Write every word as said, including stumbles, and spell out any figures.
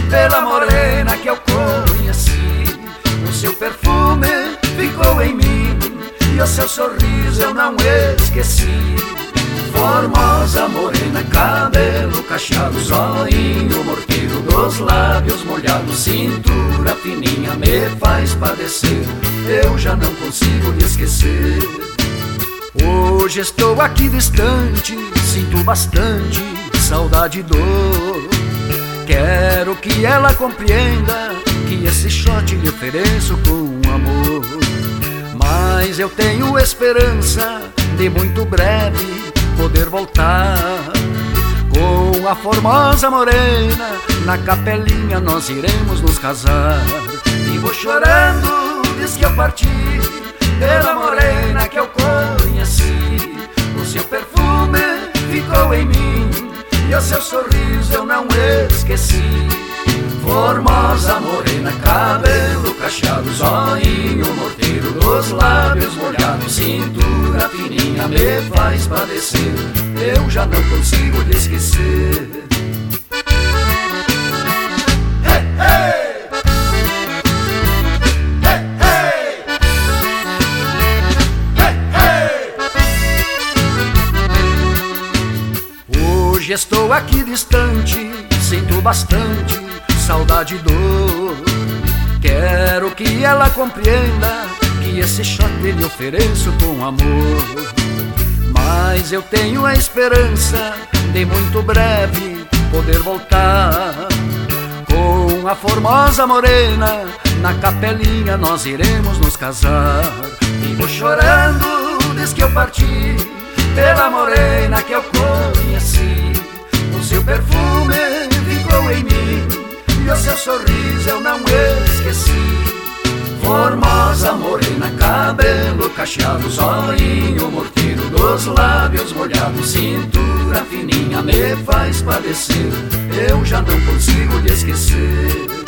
pela morena que eu conheci. O seu perfume ficou em mim e o seu sorriso eu não esqueci. Formosa morena, cabelo cacheado, zoinho morteiro, dos lábios molhados, cintura fininha, me faz padecer, eu já não consigo lhe esquecer. Hoje estou aqui distante, sinto bastante saudade e dor. Quero que ela compreenda que esse shot lhe ofereço com amor. Mas eu tenho esperança de muito breve poder voltar com a formosa morena. Na capelinha nós iremos nos casar. E vou chorando, diz que eu parti pela morena que eu conheci. O seu perfume ficou em mim e o seu sorriso eu não esqueci. Formosa morena, cabelo cacheado, zoinho morteiro, dos lábios molhados, cintura fininha, me faz padecer, eu já não consigo lhe esquecer. Hey, hey! Hey, hey! Hey, hey! Hoje estou aqui distante, sinto bastante saudade e dor. Quero que ela compreenda que esse shot lhe ofereço com amor. Mas eu tenho a esperança de muito breve poder voltar com a formosa morena. Na capelinha nós iremos nos casar. E vou chorando, diz que eu parti pela morena que eu conheci. O seu perfume ficou em mim e o seu sorriso eu não esqueci. Formosa morena, cabelo cacheado, zoinho morteiro, dos lábios molhados, cintura fininha, me faz padecer, eu já não consigo lhe esquecer.